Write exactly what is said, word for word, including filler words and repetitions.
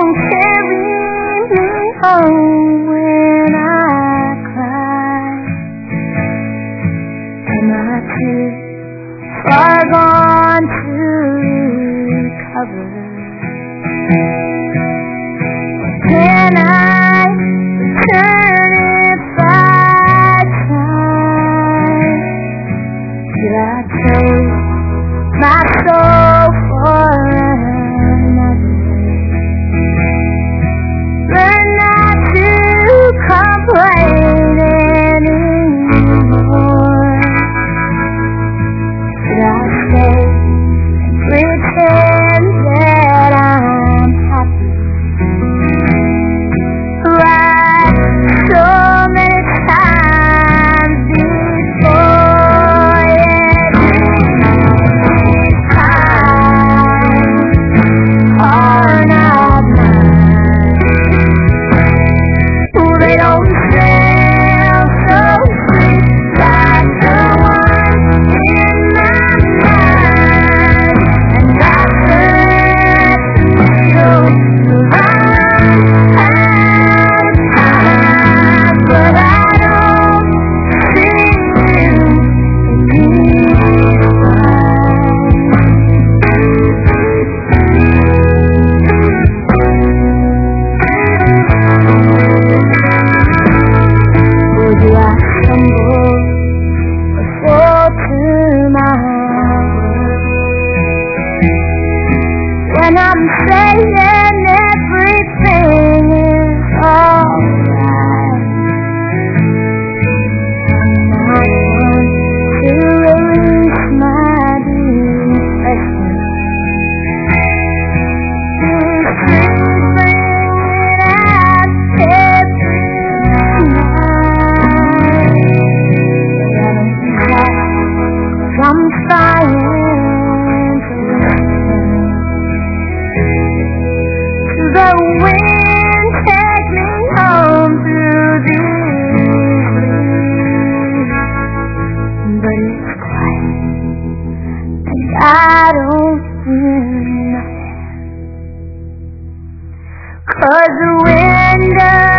carry me home when I cry. Am I too far gone to recover? Can I return if I try? Did I trade my soul for another? Learn not to complain anymore. Should I stay and pretend that I'm happy? Right so many times before, yeah, these times are not mine. Oh, they don't sound so sweet like the one in my mind. And I've learned to feel around out of time, but I don't see you in these or do I stumble or fall to my words when I'm saying everything is alright? I'm not one to release my depression. These dreams bring it out every night. But I don't cry, 'cause I'm trying to listen to the wind take me home through these leaves. But it's quiet and I don't hear nothing, 'cause the wind does